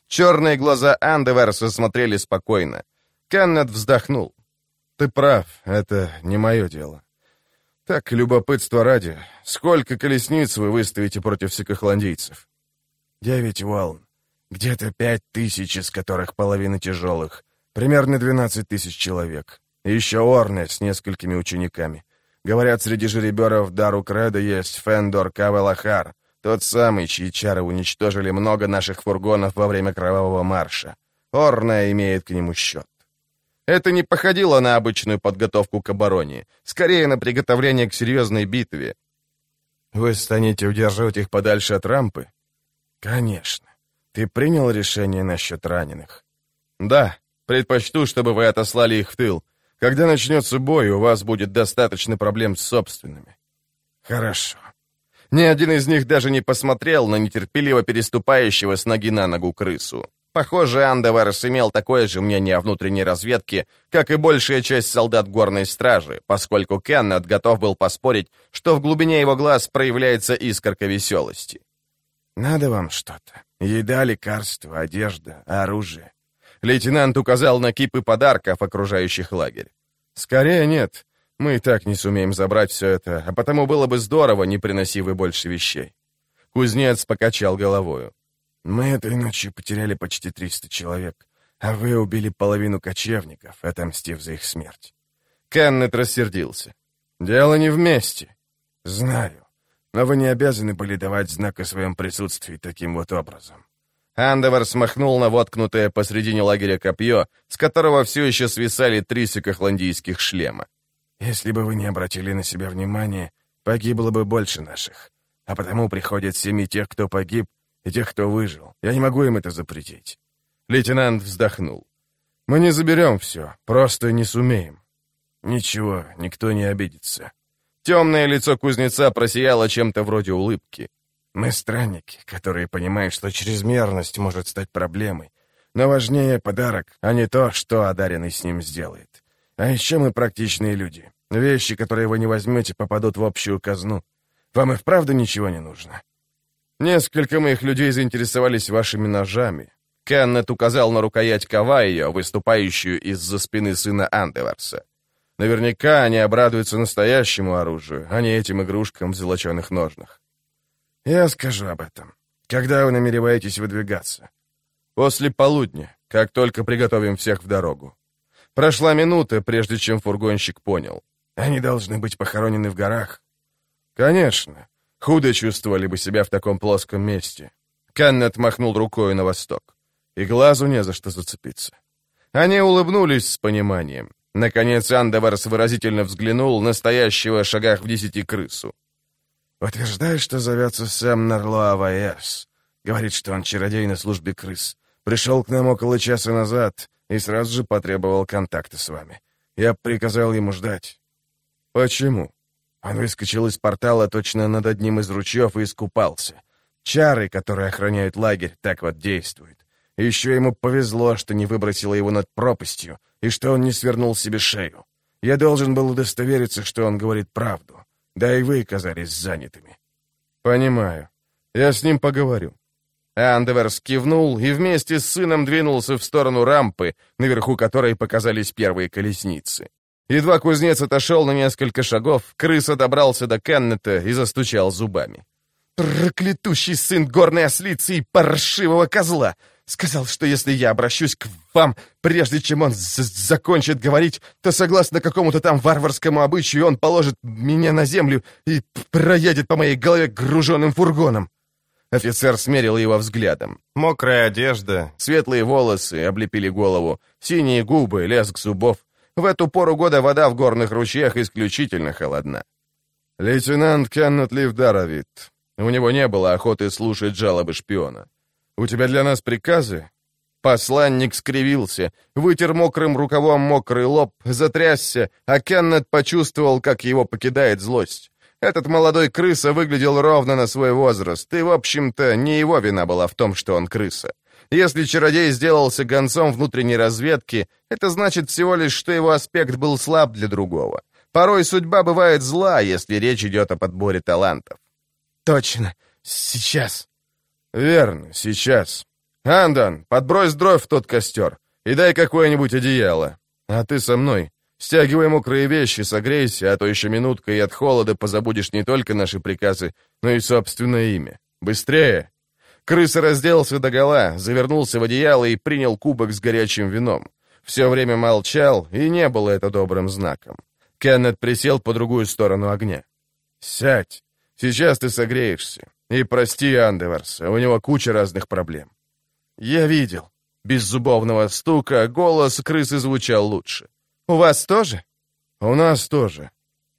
Черные глаза Андеверса смотрели спокойно. Кеннет вздохнул. «Ты прав, это не мое дело. Так, любопытство ради, сколько колесниц вы выставите против сикохландийцев?» 9 волн. Где-то 5000, из которых половина тяжелых. Примерно 12 тысяч человек. И еще Орне с несколькими учениками. Говорят, среди жереберов Дару Креда есть Фендор Кавелахар, тот самый, чьи чары уничтожили много наших фургонов во время Кровавого марша. Орне имеет к нему счет. Это не походило на обычную подготовку к обороне, скорее на приготовление к серьезной битве. Вы станете удерживать их подальше от рампы? Конечно. Ты принял решение насчет раненых? Да, предпочту, чтобы вы отослали их в тыл. Когда начнется бой, у вас будет достаточно проблем с собственными. Хорошо. Ни один из них даже не посмотрел на нетерпеливо переступающего с ноги на ногу крысу. Похоже, Андеверс имел такое же мнение о внутренней разведке, как и большая часть солдат горной стражи, поскольку Кеннет готов был поспорить, что в глубине его глаз проявляется искорка веселости. «Надо вам что-то? Еда, лекарства, одежда, оружие?» Лейтенант указал на кипы подарков, окружающих лагерь. «Скорее нет. Мы и так не сумеем забрать все это, а потому было бы здорово, не приноси вы больше вещей». Кузнец покачал головою. «Мы этой ночью потеряли почти 300 человек, а вы убили половину кочевников, отомстив за их смерть». Кеннет рассердился. «Дело не вместе». «Знаю, но вы не обязаны были давать знак о своем присутствии таким вот образом». Андевер смахнул на воткнутое посредине лагеря копье, с которого все еще свисали 3 сикохландийских шлема. «Если бы вы не обратили на себя внимания, погибло бы больше наших, а потому приходят семьи тех, кто погиб, и тех, кто выжил. Я не могу им это запретить». Лейтенант вздохнул. «Мы не заберем все, просто не сумеем». «Ничего, никто не обидится». Темное лицо кузнеца просияло чем-то вроде улыбки. «Мы странники, которые понимают, что чрезмерность может стать проблемой. Но важнее подарок, а не то, что одаренный с ним сделает. А еще мы практичные люди. Вещи, которые вы не возьмете, попадут в общую казну. Вам и вправду ничего не нужно?» «Несколько моих людей заинтересовались вашими ножами». Кеннет указал на рукоять Кавайо, выступающую из-за спины сына Андеверса. «Наверняка они обрадуются настоящему оружию, а не этим игрушкам в золоченых ножнах». «Я скажу об этом. Когда вы намереваетесь выдвигаться?» «После полудня, как только приготовим всех в дорогу». Прошла минута, прежде чем фургонщик понял. «Они должны быть похоронены в горах?» «Конечно. Худо чувствовали бы себя в таком плоском месте». Кеннет махнул рукой на восток. И глазу не за что зацепиться. Они улыбнулись с пониманием. Наконец Андеверс выразительно взглянул на стоящего в шагах в 10 крысу. «Утверждает, что зовется Сэм Нарлоа Ваэс. Говорит, что он чародей на службе крыс. Пришел к нам около часа назад и сразу же потребовал контакта с вами. Я приказал ему ждать». «Почему?» Он выскочил из портала точно над одним из ручьев и искупался. Чары, которые охраняют лагерь, так вот действуют. И еще ему повезло, что не выбросило его над пропастью, и что он не свернул себе шею. Я должен был удостовериться, что он говорит правду. Да и вы казались занятыми». «Понимаю. Я с ним поговорю». Андеверс кивнул и вместе с сыном двинулся в сторону рампы, наверху которой показались первые колесницы. Едва кузнец отошел на несколько шагов, крыса добрался до Кеннета и застучал зубами. «Проклятущий сын горной ослицы и паршивого козла! Сказал, что если я обращусь к вам, прежде чем он закончит говорить, то согласно какому-то там варварскому обычаю он положит меня на землю и проедет по моей голове груженным фургоном». Офицер смерил его взглядом. Мокрая одежда, светлые волосы облепили голову, синие губы, лязг зубов. В эту пору года вода в горных ручьях исключительно холодна. «Лейтенант Кеннет Ливдаровит. У него не было охоты слушать жалобы шпиона. У тебя для нас приказы?» Посланник скривился, вытер мокрым рукавом мокрый лоб, затрясся, а Кеннет почувствовал, как его покидает злость. Этот молодой крыса выглядел ровно на свой возраст, и, в общем-то, не его вина была в том, что он крыса. Если чародей сделался гонцом внутренней разведки, это значит всего лишь, что его аспект был слаб для другого. Порой судьба бывает зла, если речь идет о подборе талантов. «Точно, сейчас». «Верно, сейчас». Андан, подбрось дров в тот костер и дай какое-нибудь одеяло. А ты со мной. Стягивай мокрые вещи, согрейся, а то еще минутка и от холода позабудешь не только наши приказы, но и собственное имя. Быстрее!» Крыса разделся догола, завернулся в одеяло и принял кубок с горячим вином. Все время молчал, и не было это добрым знаком. Кеннет присел по другую сторону огня. «Сядь, сейчас ты согреешься. И прости Андеверса, у него куча разных проблем». «Я видел». Без зубовного стука голос крысы звучал лучше. «У вас тоже?» «У нас тоже».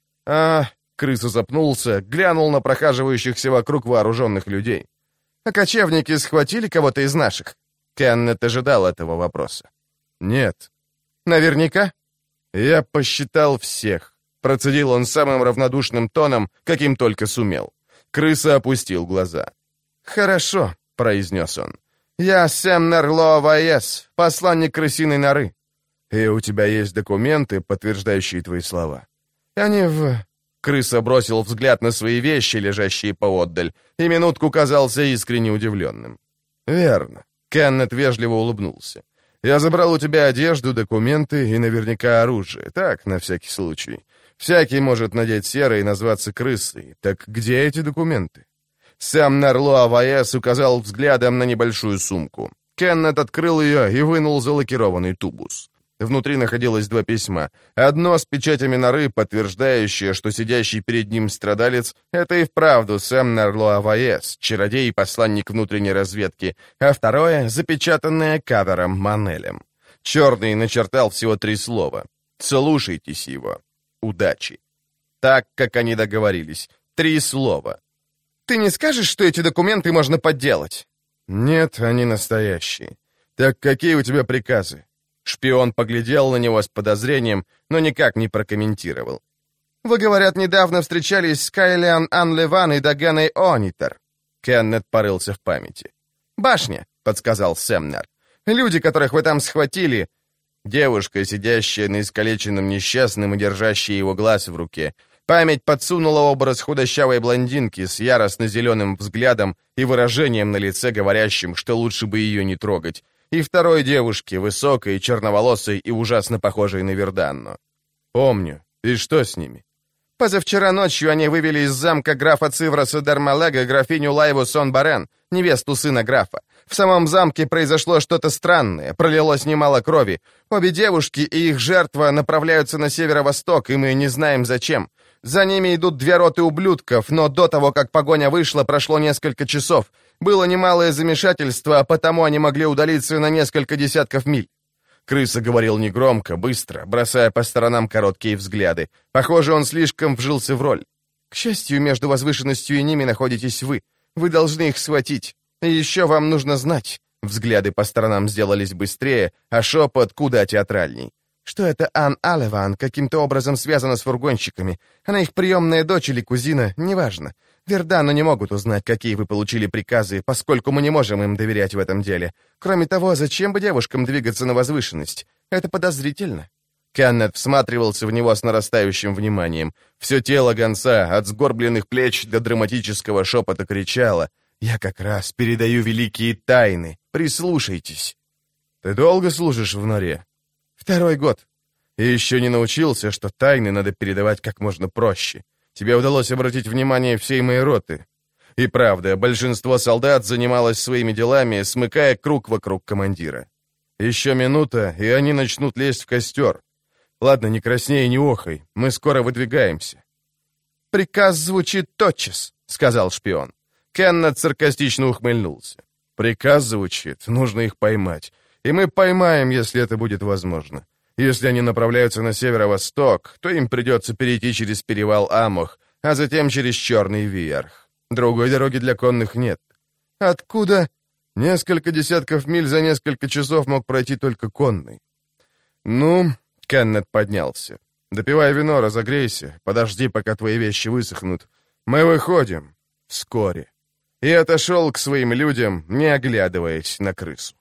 Крыса запнулся, глянул на прохаживающихся вокруг вооруженных людей. «А кочевники схватили кого-то из наших?» Кеннет ожидал этого вопроса. «Нет». «Наверняка?» «Я посчитал всех», — процедил он самым равнодушным тоном, каким только сумел. Крыса опустил глаза. «Хорошо», — произнес он. «Я Семнер Лоаваес, посланник крысиной норы». «И у тебя есть документы, подтверждающие твои слова?» «Они в...» Крыса бросил взгляд на свои вещи, лежащие поотдаль, и минутку казался искренне удивленным. «Верно». Кеннет вежливо улыбнулся. «Я забрал у тебя одежду, документы и наверняка оружие. Так, на всякий случай. Всякий может надеть серое и назваться крысой. Так где эти документы?» Сам Нарло Аваес указал взглядом на небольшую сумку. Кеннет открыл ее и вынул залакированный тубус. Внутри находилось 2 письма. Одно с печатями норы, подтверждающее, что сидящий перед ним страдалец — это и вправду сам Нарло Аваес, чародей и посланник внутренней разведки, а второе — запечатанное кавером Манелем. Черный начертал всего 3 слова. «Слушайтесь его. Удачи». Так, как они договорились. 3 слова. «Ты не скажешь, что эти документы можно подделать?» «Нет, они настоящие. Так какие у тебя приказы?» Шпион поглядел на него с подозрением, но никак не прокомментировал. «Вы, говорят, недавно встречались с Кайлиан Анлеван и Дагеной Онитер». Кеннет порылся в памяти. «Башня», — подсказал Семнер. «Люди, которых вы там схватили...» Девушка, сидящая на искалеченном несчастном и держащая его глаз в руке. Память подсунула образ худощавой блондинки с яростно-зеленым взглядом и выражением на лице, говорящим, что лучше бы ее не трогать, и второй девушки, высокой, черноволосой и ужасно похожей на Верданну. «Помню. И что с ними?» «Позавчера ночью они вывели из замка графа Цивраса Дармалега графиню Лайву Сон-Барен, невесту сына графа. В самом замке произошло что-то странное, пролилось немало крови. Обе девушки и их жертва направляются на северо-восток, и мы не знаем зачем. За ними идут 2 роты ублюдков, но до того, как погоня вышла, прошло несколько часов. Было немалое замешательство, а потому они могли удалиться на несколько десятков миль». Крыса говорил негромко, быстро, бросая по сторонам короткие взгляды. Похоже, он слишком вжился в роль. «К счастью, между возвышенностью и ними находитесь вы. Вы должны их схватить. И еще вам нужно знать». Взгляды по сторонам сделались быстрее, а шепот куда театральней. «Что это Ан Алеван каким-то образом связана с фургонщиками. Она их приемная дочь или кузина, неважно. Вердану не могут узнать, какие вы получили приказы, поскольку мы не можем им доверять в этом деле. Кроме того, зачем бы девушкам двигаться на возвышенность? Это подозрительно». Кеннет всматривался в него с нарастающим вниманием. Все тело гонца, от сгорбленных плеч до драматического шепота, кричало: «Я как раз передаю великие тайны. Прислушайтесь». «Ты долго служишь в норе?» «2-й год. И еще не научился, что тайны надо передавать как можно проще. Тебе удалось обратить внимание всей моей роты». И правда, большинство солдат занималось своими делами, смыкая круг вокруг командира. Еще минута, и они начнут лезть в костер. Ладно, не красней и не охай, мы скоро выдвигаемся. «Приказ звучит тотчас», — сказал шпион. Кеннет саркастично ухмыльнулся. «Приказ звучит, нужно их поймать. И мы поймаем, если это будет возможно. Если они направляются на северо-восток, то им придется перейти через перевал Амох, а затем через Черный Виарх. Другой дороги для конных нет». «Откуда?» «Несколько десятков миль за несколько часов мог пройти только конный». «Ну...» — Кеннет поднялся. «Допивай вино, разогрейся, подожди, пока твои вещи высохнут. Мы выходим. Вскоре». И отошел к своим людям, не оглядываясь на крысу.